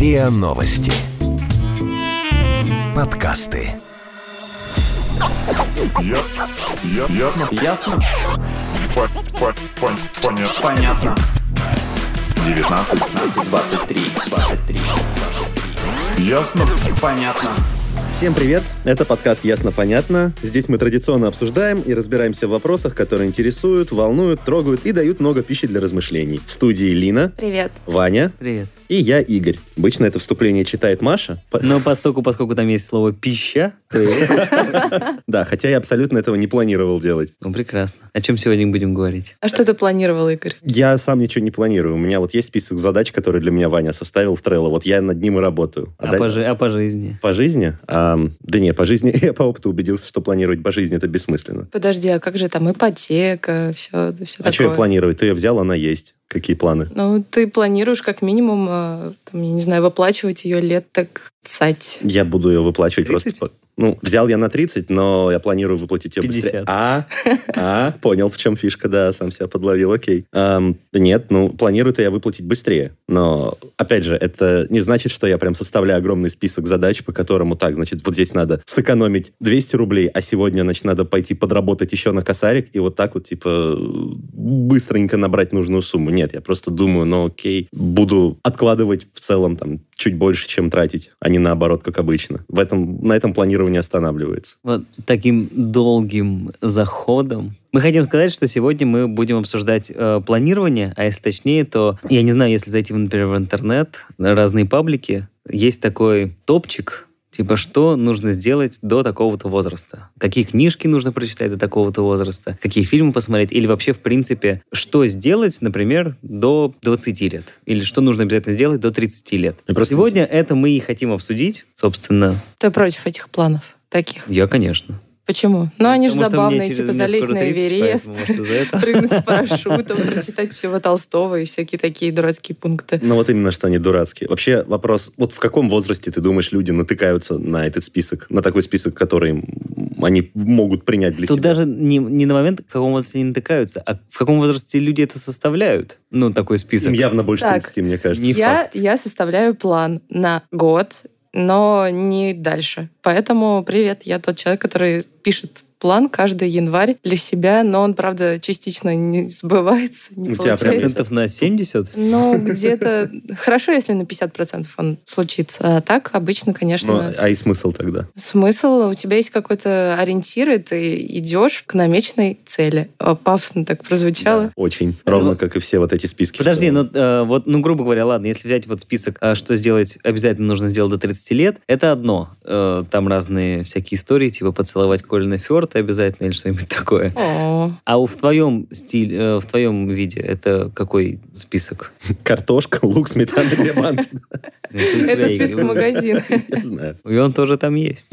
РИА Новости. Подкасты. Ясно? Понятно. 19, 23. Ясно? Понятно. Всем привет! Это подкаст «Ясно-понятно». Здесь мы традиционно обсуждаем и разбираемся в вопросах, которые интересуют, волнуют, трогают и дают много пищи для размышлений. В студии Лина. Привет. Ваня. Привет. И я, Игорь. Обычно это вступление читает Маша. Но поскольку там есть слово «пища», то я... Да, хотя я абсолютно этого не планировал делать. Ну, прекрасно. О чем сегодня будем говорить? А что ты планировал, Игорь? Я сам ничего не планирую. У меня вот есть список задач, которые для меня Ваня составил в Trello. Вот я над ним и работаю. А по жизни? По жизни? Да не, по жизни я по опыту убедился, что планировать по жизни это бессмысленно. Подожди, а как же там ипотека, все такое? А что я планирую? Ты ее взял, она есть. Какие планы? Ну, ты планируешь как минимум, там, я не знаю, выплачивать ее лет так 30. Я буду ее выплачивать 30? просто... Ну, взял я на 30, но я планирую выплатить ее 50. быстрее. Понял, в чем фишка, да, сам себя подловил, окей. Нет, планирую-то я выплатить быстрее. Но, опять же, это не значит, что я прям составляю огромный список задач, по которому так, значит, вот здесь надо сэкономить 200 рублей, а сегодня, значит, надо пойти подработать еще на косарик, и вот так вот, типа, быстренько набрать нужную сумму. Нет, я просто думаю, окей, буду откладывать в целом там чуть больше, чем тратить, а не наоборот, как обычно. На этом планирование останавливается. Вот таким долгим заходом мы хотим сказать, что сегодня мы будем обсуждать планирование, а если точнее, то, я не знаю, если зайти, например, в интернет, на разные паблики, есть такой топчик, типа, что нужно сделать до такого-то возраста? Какие книжки нужно прочитать до такого-то возраста? Какие фильмы посмотреть? Или вообще, в принципе, что сделать, например, до 20 лет? Или что нужно обязательно сделать до 30 лет? Сегодня это мы и хотим обсудить, собственно. Ты против этих планов таких? Я, конечно. Почему? Ну, они же забавные, мне типа залезть на 30, Эверест, прыгнуть с парашютом, прочитать всего Толстого и всякие такие дурацкие пункты. Ну, вот именно, что они дурацкие. Вообще вопрос, вот в каком возрасте, ты думаешь, люди натыкаются на этот список, на такой список, который они могут принять для себя? Тут даже не на момент, в каком возрасте они натыкаются, а в каком возрасте люди это составляют. Ну, такой список. Им явно больше Так, 30, мне кажется. Я составляю план на год, но не дальше. Поэтому привет, я тот человек, который пишет план каждый январь для себя, но он, правда, частично не сбывается, не У тебя получается. Процентов на 70? Ну, где-то... Хорошо, если на 50% он случится. А так, обычно, конечно... А и смысл тогда? Смысл, у тебя есть какой-то ориентир, и ты идешь к намеченной цели. Пафосно так прозвучало. Да, очень. Ровно как и все вот эти списки. Подожди, грубо говоря, ладно, если взять вот список, что сделать, обязательно нужно сделать до 30 лет, это одно. Там разные всякие истории, типа поцеловать Колина Фёрд обязательно или что-нибудь такое. А в твоем стиле, в твоем виде это какой список? Картошка, лук, сметана, две банки. Это список магазина. Я знаю. И он тоже там есть.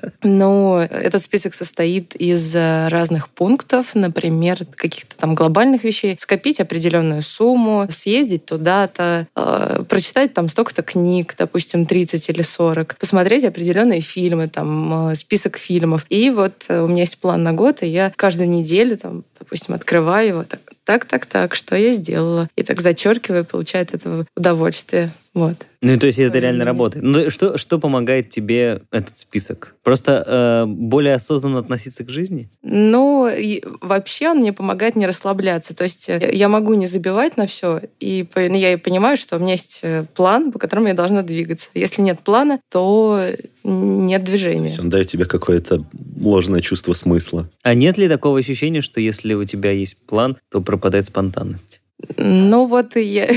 Ну, этот список состоит из разных пунктов, например, каких-то там глобальных вещей. Скопить определенную сумму, съездить туда-то, прочитать там столько-то книг, допустим, 30 или 40, посмотреть определенные фильмы, там, список фильмов. И вот у меня есть план на год, и я каждую неделю, там, допустим, открываю его, так, что я сделала. И так зачеркиваю, получаю от этого удовольствие. Вот. Ну, то есть это реально работает. Ну, что помогает тебе этот список? Просто более осознанно относиться к жизни? Ну, вообще он мне помогает не расслабляться. То есть я могу не забивать на все, и я понимаю, что у меня есть план, по которому я должна двигаться. Если нет плана, то нет движения. То есть он дает тебе какое-то ложное чувство смысла. А нет ли такого ощущения, что если у тебя есть план, то пропадает спонтанность? Ну вот я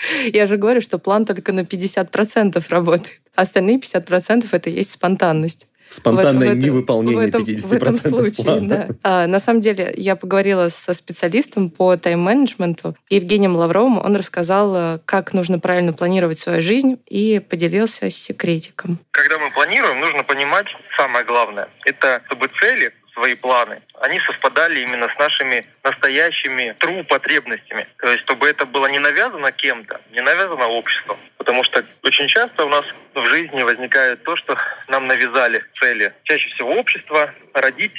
же говорю, что план только на 50% работает. А остальные 50% это и есть спонтанность. Спонтанное невыполнение 50% в этом случае, плана. Да. На самом деле, я поговорила со специалистом по тайм-менеджменту, Евгением Лавровым. Он рассказал, как нужно правильно планировать свою жизнь, и поделился секретиком. Когда мы планируем, нужно понимать самое главное. Это чтобы цели, свои планы, они совпадали именно с нашими настоящими true потребностями. То есть, чтобы это было не навязано кем-то, не навязано обществом. Потому что очень часто у нас в жизни возникает то, что нам навязали цели. Чаще всего общество, родители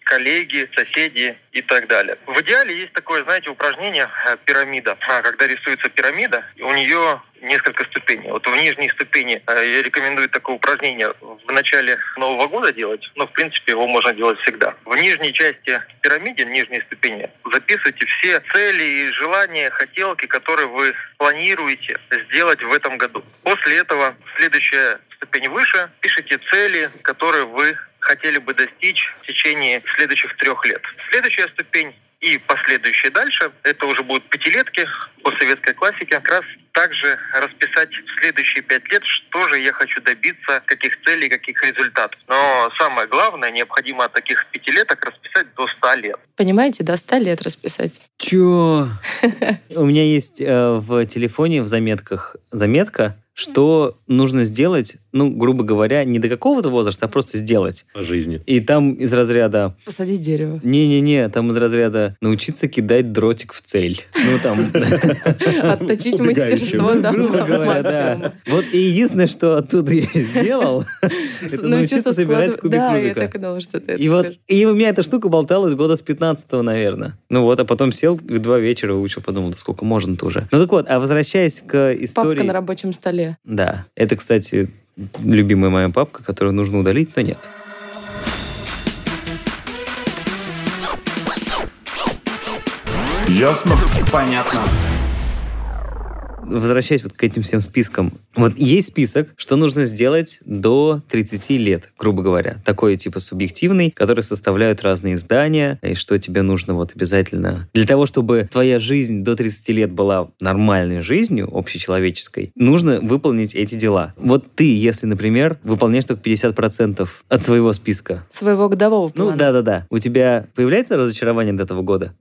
коллеги, соседи и так далее. В идеале есть такое, знаете, упражнение пирамида. Когда рисуется пирамида, у нее несколько ступеней. Вот в нижней ступени я рекомендую такое упражнение в начале Нового года делать, но в принципе его можно делать всегда. В нижней части пирамиды, нижней ступени, записывайте все цели и желания, хотелки, которые вы планируете сделать в этом году. После этого следующая ступень выше, пишите цели, которые вы хотели бы достичь в течение следующих 3 лет. Следующая ступень и последующие дальше, это уже будут пятилетки по советской классике, как раз также расписать в следующие 5 лет, что же я хочу добиться, каких целей, каких результатов. Но самое главное, необходимо от таких пятилеток расписать до 100 лет. Понимаете, до 100 лет расписать. Чё? У меня есть в телефоне в заметках заметка, что нужно сделать, грубо говоря, не до какого-то возраста, а просто сделать. По жизни. И там из разряда... Посадить дерево. Не-не-не, там из разряда научиться кидать дротик в цель. Отточить мастерство до максимума. Вот и единственное, что оттуда я сделал, это научиться собирать кубик Рубика. Да, я так и думала, что ты это скажешь. И у меня эта штука болталась года с 15-го, наверное. А потом сел в 2 вечера, выучил, подумал, да сколько можно-то уже. Так вот, а возвращаясь к истории... Папка на рабочем столе. Да, это, кстати, любимая моя папка, которую нужно удалить, но нет. Ясно? Понятно. Возвращаясь к этим всем спискам. Есть список, что нужно сделать до 30 лет, грубо говоря. Такой субъективный, который составляют разные издания, и что тебе нужно обязательно... Для того, чтобы твоя жизнь до 30 лет была нормальной жизнью, общечеловеческой, нужно выполнить эти дела. Ты, если, например, выполняешь только 50% от своего списка. Своего годового плана. Да. У тебя появляется разочарование до этого года?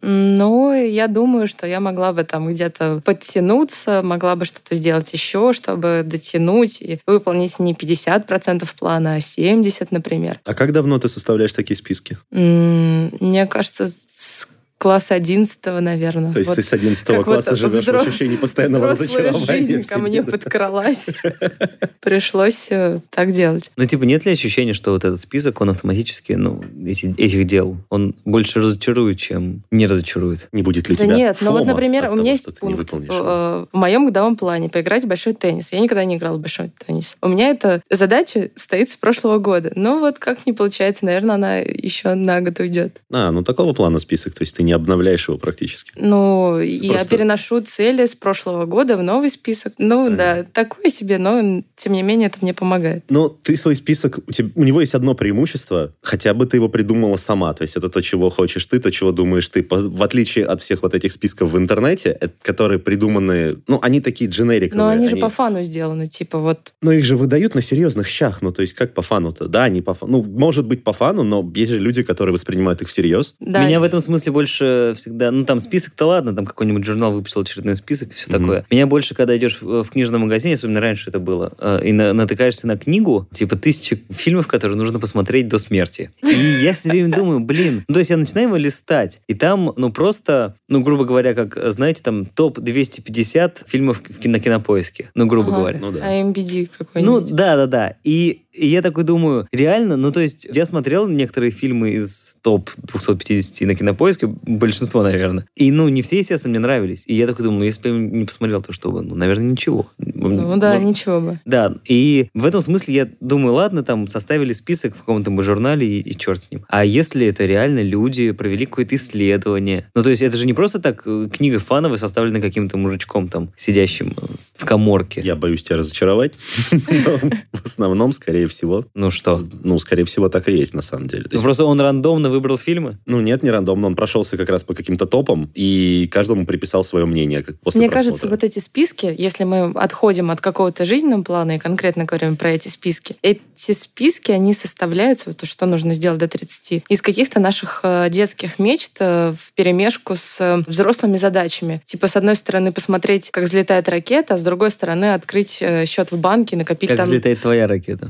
Я думаю, что я могла бы там где-то подтянуться, могла бы что-то сделать еще, чтобы дотянуть и выполнить не 50% плана, а 70%, например. А как давно ты составляешь такие списки? Мне кажется, с класса 11, наверное. То есть ты с 11 класса живешь в ощущении постоянного разочарования? Жизнь ко мне подкралась. Пришлось так делать. Нет ли ощущения, что этот список, он автоматически, этих дел, он больше разочарует, чем не разочарует? Не будет ли тебя нет, фома например, у меня того, есть пункт в моем годовом плане поиграть в большой теннис. Я никогда не играла в большой теннис. У меня эта задача стоит с прошлого года. Как не получается, наверное, она еще на год уйдет. Такого плана список, то есть ты не обновляешь его практически. Я переношу цели с прошлого года в новый список. Да, такое себе, но тем не менее это мне помогает. Ты свой список, у него есть одно преимущество, хотя бы ты его придумала сама, то есть это то, чего хочешь ты, то, чего думаешь ты. В отличие от всех этих списков в интернете, которые придуманы, они такие дженериковые. Но они же по фану сделаны, Но их же выдают на серьезных щах, то есть как по фану-то? Да, не по фану. Может быть по фану, но есть же люди, которые воспринимают их всерьез. Да. Меня в этом смысле больше всегда... там список-то ладно, там какой-нибудь журнал выпустил очередной список и все такое. Меня больше, когда идешь в книжном магазине, особенно раньше это было, и натыкаешься на книгу, 1000 фильмов, которые нужно посмотреть до смерти. И я все время думаю, то есть я начинаю его листать, и там, просто, грубо говоря, как, знаете, там топ-250 фильмов на Кинопоиске, грубо говоря. IMDb какой-нибудь. Да. И я такой думаю, реально, то есть я смотрел некоторые фильмы из топ-250 на Кинопоиске, большинство, наверное. И, не все, естественно, мне нравились. И я такой думаю, если бы я не посмотрел, то что бы? Наверное, ничего. Ничего бы. Да, и в этом смысле я думаю, ладно, там составили список в каком-то журнале, и черт с ним. А если это реально люди провели какое-то исследование? То есть это же не просто так книга фановая, составленная каким-то мужичком там, сидящим в каморке. Я боюсь тебя разочаровать. В основном, скорее всего. Что? Скорее всего, так и есть, на самом деле. Просто он рандомно выбрал фильмы? Нет, не рандомно. Он прошелся как раз по каким-то топам, и каждому приписал свое мнение после Мне просмотра. кажется, эти списки, если мы отходим от какого-то жизненного плана и конкретно говорим про эти списки, они составляются, что нужно сделать до 30, из каких-то наших детских мечт вперемешку с взрослыми задачами. С одной стороны, посмотреть, как взлетает ракета, а с другой стороны, открыть счет в банке, накопить как взлетает твоя ракета.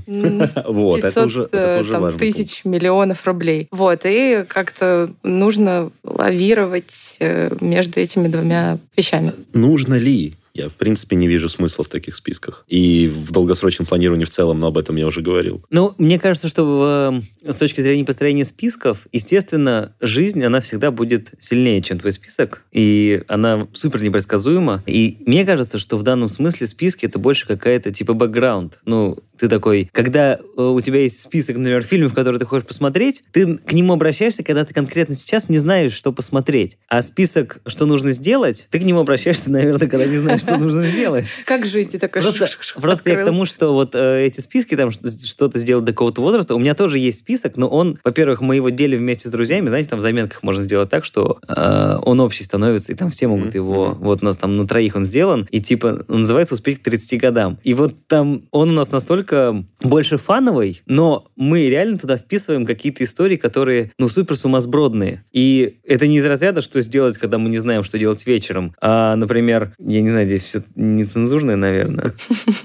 500 тысяч миллионов рублей. И как-то нужно лавировать между этими двумя вещами. Нужно ли? Я, в принципе, не вижу смысла в таких списках. И в долгосрочном планировании в целом, но об этом я уже говорил. Ну, мне кажется, что с точки зрения построения списков, естественно, жизнь, она всегда будет сильнее, чем твой список, и она супер непредсказуема. И мне кажется, что в данном смысле списки — это больше какая-то типа бэкграунд. Ну, ты такой, когда у тебя есть список, например, фильмов, которые ты хочешь посмотреть, ты к нему обращаешься, когда ты конкретно сейчас не знаешь, что посмотреть. А список, что нужно сделать, ты к нему обращаешься, наверное, когда не знаешь, что нужно сделать. Как жить? И такой Просто я к тому, что вот эти списки, там что-то сделать до какого-то возраста, у меня тоже есть список, но он, во-первых, мы его делим вместе с друзьями, знаете, там в заметках можно сделать так, что он общий становится, и там все могут его, вот у нас там на 3 он сделан, и типа называется «Успеть к 30 годам». И вот там он у нас настолько больше фановый, но мы реально туда вписываем какие-то истории, которые, ну, супер сумасбродные. И это не из разряда, что сделать, когда мы не знаем, что делать вечером. А, например, я не знаю, здесь все нецензурное, наверное.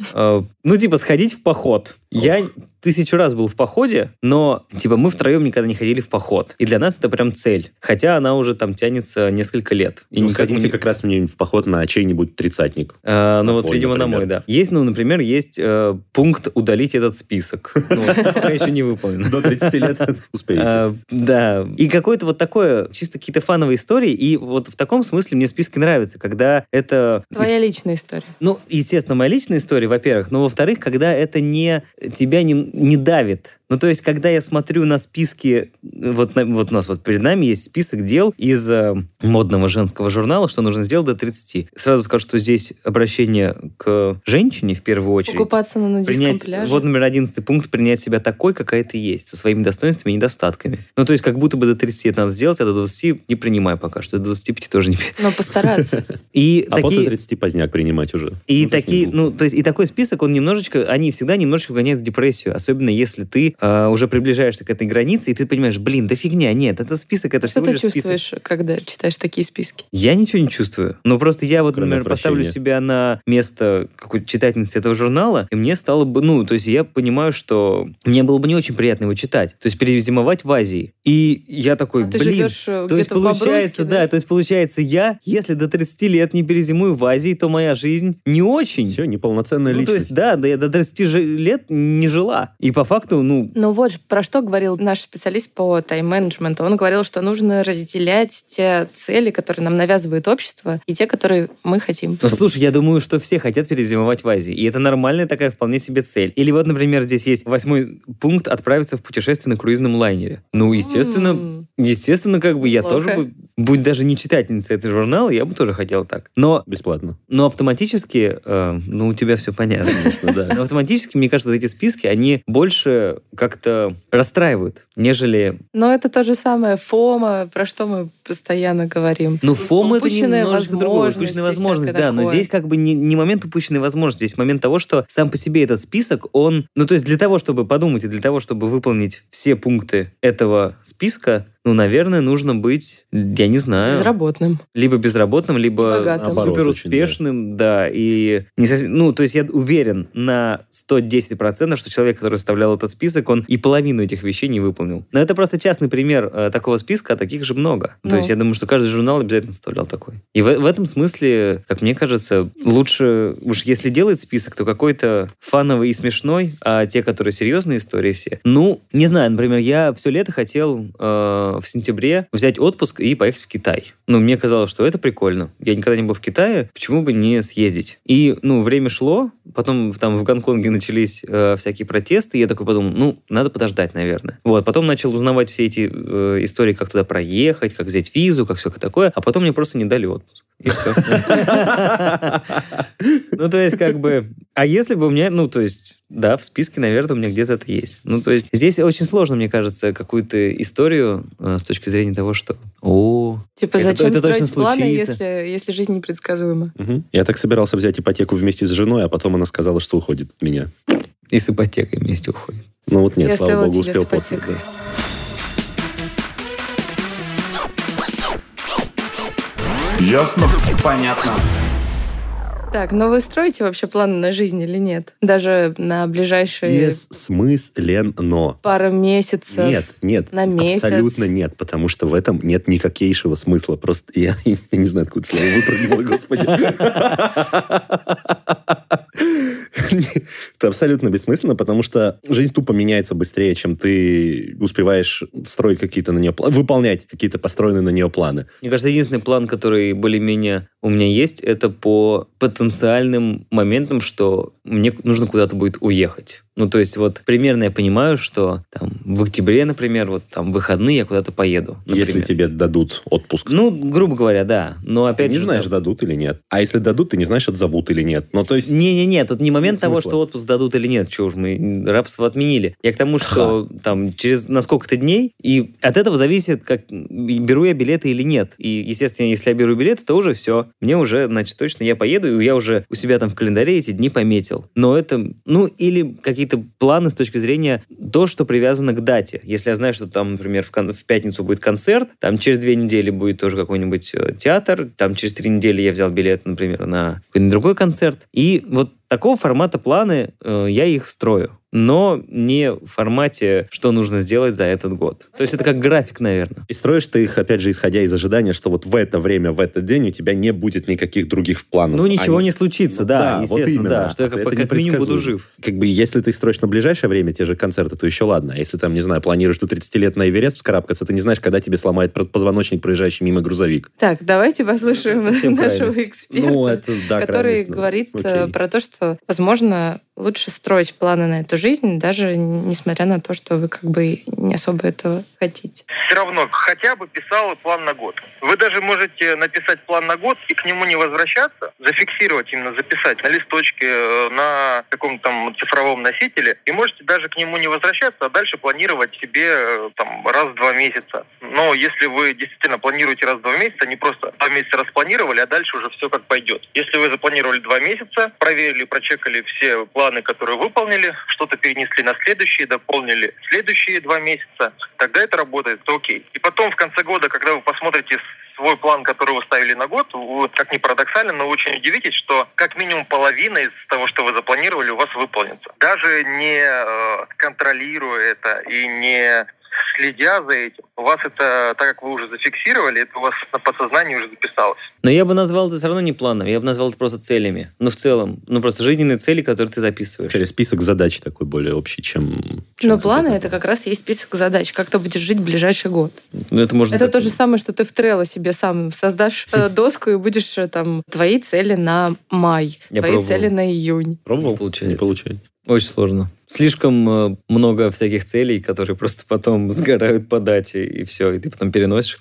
Ну, типа, сходить в поход. Я 1000 раз был в походе, но, типа, мы втроем никогда не ходили в поход. И для нас это прям цель. Хотя она уже там тянется несколько лет. И ну, сходите как раз мне в поход на чей-нибудь 30-ник. Ну, вот, видимо, например. На мой, да. Есть, ну, например, есть пункт «Удалить этот список». Пока еще не выполнен. До 30 лет успеете. Да. И какое-то вот такое, чисто какие-то фановые истории. И вот в таком смысле мне списки нравятся, когда это... Твоя личная история. Ну, естественно, моя личная история, во-первых. Но, во-вторых, когда это тебя не давит. Ну, то есть, когда я смотрю на списки, вот у нас вот перед нами есть список дел из модного женского журнала, что нужно сделать до 30. Сразу скажу, что здесь обращение к женщине в первую очередь. Покупаться на нудистском пляже. Вот, например, 11 пункт: принять себя такой, какая ты есть, со своими достоинствами и недостатками. Ну, то есть, как будто бы до 30 это надо сделать, а до 20 не принимай пока что, до 25 тоже не... Но постараться. А после 30 поздняк принимать уже. И такие, ну, то есть, и такой список, он немножечко, они всегда немножечко гоняют в депрессию, особенно если ты уже приближаешься к этой границе, и ты понимаешь, блин, да фигня, нет, этот список, это всего лишь список. Что ты чувствуешь, когда читаешь такие списки? Я ничего не чувствую. Но просто я вот, например, поставлю себя на место какой-то читательницы этого журнала, и мне стало бы, ну, то есть я понимаю, что мне было бы не очень приятно его читать. То есть перезимовать в Азии. И я такой, ты живешь то есть получается, да, то есть получается, я, если до 30 лет не перезимую в Азии, то моя жизнь не очень. Все, неполноценная личность. То есть, да, я до 30 лет не жила. И по факту, ну... Ну вот про что говорил наш специалист по тайм-менеджменту. Он говорил, что нужно разделять те цели, которые нам навязывает общество, и те, которые мы хотим. Ну, слушай, я думаю, что все хотят перезимовать в Азии. И это нормальная такая вполне себе цель. Или вот, например, здесь есть 8 пункт: отправиться в путешествие на круизном лайнере. Ну, естественно, как бы я тоже бы, будь даже не читательницей этого журнала, я бы тоже хотел так. Но бесплатно. Но автоматически, у тебя все понятно, конечно, да. Но автоматически, мне кажется, эти списки, они больше как-то расстраивают, нежели... Но это то же самое фома, про что мы постоянно говорим. Ну, фома — это немножко другое. Упущенная возможность, да. Но здесь как бы не момент упущенной возможности, здесь момент того, что сам по себе этот список, он... Ну, то есть для того, чтобы подумать и для того, чтобы выполнить все пункты этого списка, ну, наверное, нужно быть, я не знаю... Безработным. Либо безработным, либо суперуспешным, да. И не совсем... Ну, то есть я уверен на 110%, что человек, который составлял этот список, он и половину этих вещей не выполнил. Но это просто частный пример такого списка, а таких же много. То есть я думаю, что каждый журнал обязательно составлял такой. И в этом смысле, как мне кажется, лучше, уж если делать список, то какой-то фановый и смешной, а те, которые серьезные истории все. Ну, не знаю, например, я все лето хотел в сентябре взять отпуск и поехать в Китай. Ну, мне казалось, что это прикольно. Я никогда не был в Китае, почему бы не съездить? И, время шло, потом там в Гонконге начались всякие протесты, и я такой подумал, надо подождать, наверное. Вот, потом начал узнавать все эти истории, как туда проехать, как взять визу, как все такое, а потом мне просто не дали отпуск. И все. Ну, то есть, как бы... А если бы у меня, да, в списке, наверное, у меня где-то это есть. Ну, то есть, здесь очень сложно, мне кажется, какую-то историю с точки зрения того, что... Типа, зачем строить планы, если жизнь непредсказуема? Я так собирался взять ипотеку вместе с женой, а потом она сказала, что уходит от меня. И с ипотекой вместе уходит. Ну, вот нет, слава богу, успел после. Ясно? Понятно. Так, но вы строите вообще планы на жизнь или нет? Даже на ближайшие Бессмысленно. пару месяцев? Нет, на месяц? Абсолютно нет, потому что в этом нет никакейшего смысла. Просто я не знаю, откуда слово выпрыгнуло, господи. Это абсолютно бессмысленно, потому что жизнь тупо меняется быстрее, чем ты успеваешь строить какие-то на нее планы, выполнять какие-то построенные на нее планы. Мне кажется, единственный план, который более-менее у меня есть, это по потенциальным моментам, что мне нужно куда-то будет уехать. Ну, то есть, вот примерно я понимаю, что там в октябре, например, вот там выходные я куда-то поеду. Например. Если тебе дадут отпуск. Ну, грубо говоря, да. Но опять ты не знаешь, дадут или нет. А если дадут, ты не знаешь, отзовут или нет. Ну, то есть... Не-не-не, тут не момент того, смысла. что отпуск дадут или нет. Чего уж мы рабство отменили. Я к тому, что там через на сколько-то дней, и от этого зависит, как беру я билеты или нет. И, естественно, если я беру билеты, то уже все. Мне уже, значит, точно я поеду, и я уже у себя там в календаре эти дни пометил. Но это, ну, или какие-то планы с точки зрения то, что привязано к дате. Если я знаю, что там, например, в пятницу будет концерт, там через 2 недели будет тоже какой-нибудь театр, там через 3 недели я взял билет, например, на какой-нибудь другой концерт. И вот такого формата планы я их строю. Но не в формате, что нужно сделать за этот год. То есть это как график, наверное. И строишь ты их, опять же, исходя из ожидания, что вот в это время, в этот день у тебя не будет никаких других планов. Ну, ничего не случится, да, вот естественно, именно. да, что я как минимум буду жив. Как бы, если ты строишь на ближайшее время те же концерты, то еще ладно. А если там, не знаю, планируешь до 30 лет на Эверест вскарабкаться, ты не знаешь, когда тебе сломает позвоночник, проезжающий мимо грузовик. Так, давайте послушаем нашего крайность. эксперта, Ну, это, да, который крайность, ну, говорит окей. про то, что, возможно, лучше строить планы на эту жизнь, даже несмотря на то, что вы как бы не особо этого хотите. Все равно хотя бы писал план на год. Вы даже можете написать план на год и к нему не возвращаться, зафиксировать, именно записать на листочке, на каком-то там цифровом носителе, и можете даже к нему не возвращаться, а дальше планировать себе там раз в 2 месяца. Но если вы действительно планируете раз в 2 месяца, не просто 2 месяца распланировали, а дальше уже все как пойдет. Если вы запланировали 2 месяца, проверили, прочекали все планы, которые выполнили, что-то перенесли на следующие, дополнили следующие 2 месяца, тогда это работает, то окей. И потом в конце года, когда вы посмотрите свой план, который вы ставили на год, вы, как ни парадоксально, но очень удивитесь, что как минимум половина из того, что вы запланировали, у вас выполнится. Даже не контролируя это и не следя за этим, у вас это, так как вы уже зафиксировали, это у вас на подсознании уже записалось. Но я бы назвал это все равно не планом, я бы назвал это просто целями. Ну, в целом, просто жизненные цели, которые ты записываешь. Скорее, список задач такой более общий, чем Но планы — это как раз есть список задач, как ты будешь жить в ближайший год. Ну, это То же самое, что ты в Trello себе сам создашь доску и будешь там твои цели на май, Я твои пробовал. цели на июнь. Пробовал? Не получается. Не получается. Очень сложно. Слишком много всяких целей, которые просто потом сгорают по дате, и все. И ты потом переносишь.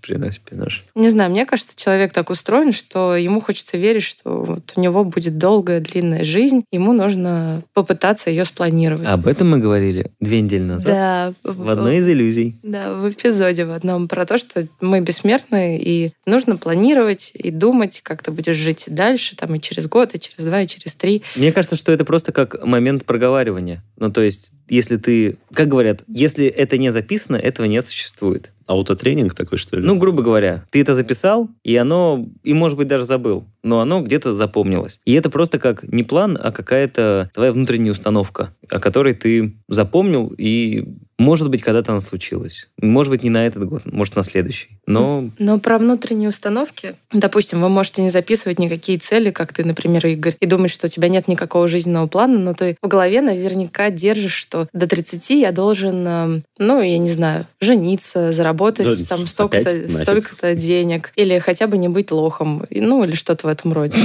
Не знаю, мне кажется, человек так устроен, что ему хочется верить, что вот у него будет долгая, длинная жизнь, ему нужно попытаться ее спланировать. Об этом мы говорили 2 недели назад. Да. В одной из иллюзий. Да, в эпизоде в одном про то, что мы бессмертны, и нужно планировать и думать, как ты будешь жить дальше, там и через год, и через 2, и через 3. Мне кажется, что это просто как момент проговаривания. Ну, то есть, если ты... Как говорят, если это не записано, этого не существует. Аутотренинг такой, что ли? Ну, грубо говоря, ты это записал, и может быть, даже забыл, но оно где-то запомнилось. И это просто как не план, а какая-то твоя внутренняя установка, о которой ты запомнил, и, может быть, когда-то она случилась. Может быть, не на этот год, может, на следующий. Но про внутренние установки, допустим, вы можете не записывать никакие цели, как ты, например, Игорь, и думать, что у тебя нет никакого жизненного плана, но ты в голове наверняка держишь, что до 30 я должен, я не знаю, жениться, заработать там столько-то денег, или хотя бы не быть лохом, или что-то в этом роде.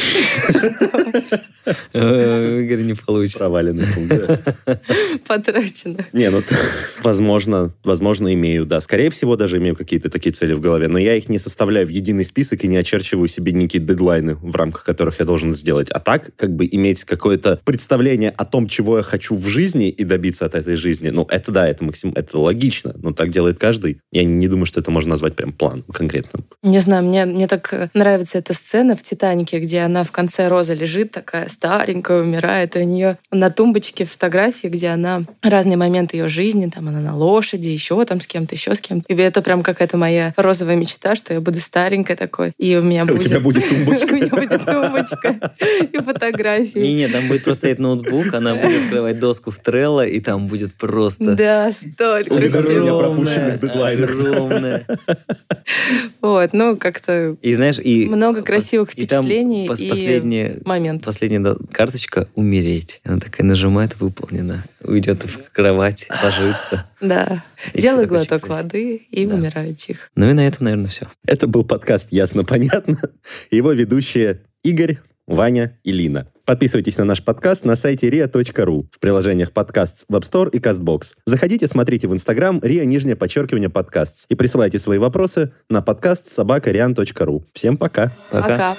Игорь, не получится. Проваленный пункт. Потрачено. Возможно, имею, да. Скорее всего, даже имею какие-то такие цели в голове, но я их не составляю в единый список и не очерчиваю себе некие дедлайны, в рамках которых я должен сделать. А так, как бы иметь какое-то представление о том, чего я хочу в жизни и добиться от этой жизни, это да, это логично, но так делает каждый. Я не думаю, что это можно назвать прям план конкретным. Не знаю, мне так нравится эта сцена в «Титанике», где она в конце Роза лежит, такая старенькая, умирает, умирает, и у нее на тумбочке фотографии, где она разные моменты ее жизни, там она на лошади, еще там с кем-то, еще с кем-то. И это прям какая-то моя розовая мечта, что я буду старенькой такой, и у меня будет... У тебя будет тумбочка. У меня будет тумбочка и фотографии. Не-не, там будет просто стоять ноутбук, она будет открывать доску в Trello, и там будет просто... Да, столько Уведомления всего. о пропущенных дедлайнах. Огромное. Вот, ну, как-то И знаешь, и... много красивых и там впечатлений последняя карточка «Умереть». Она такая нажимает, выполнена. Уйдет в кровать, ложится. Да. И Делаю всё такое глоток красиво. воды и Да. умираю тихо. Ну и на этом, наверное, все. Это был подкаст «Ясно-понятно». Его ведущие Игорь, Ваня и Лина. Подписывайтесь на наш подкаст на сайте ria.ru, в приложениях подкастс в App Store и CastBox. Заходите, смотрите в Instagram ria_подкастс и присылайте свои вопросы на podcast@rian.ru. Всем пока. Пока.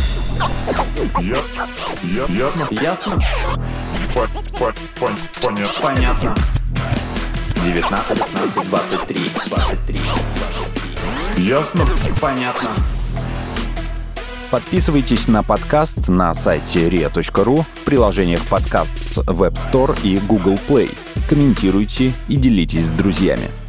Ясно? Понятно. 19, 15, 23. Ясно? Понятно. Подписывайтесь на подкаст на сайте ria.ru, в приложениях подкастс в App Store и Google Play. Комментируйте и делитесь с друзьями.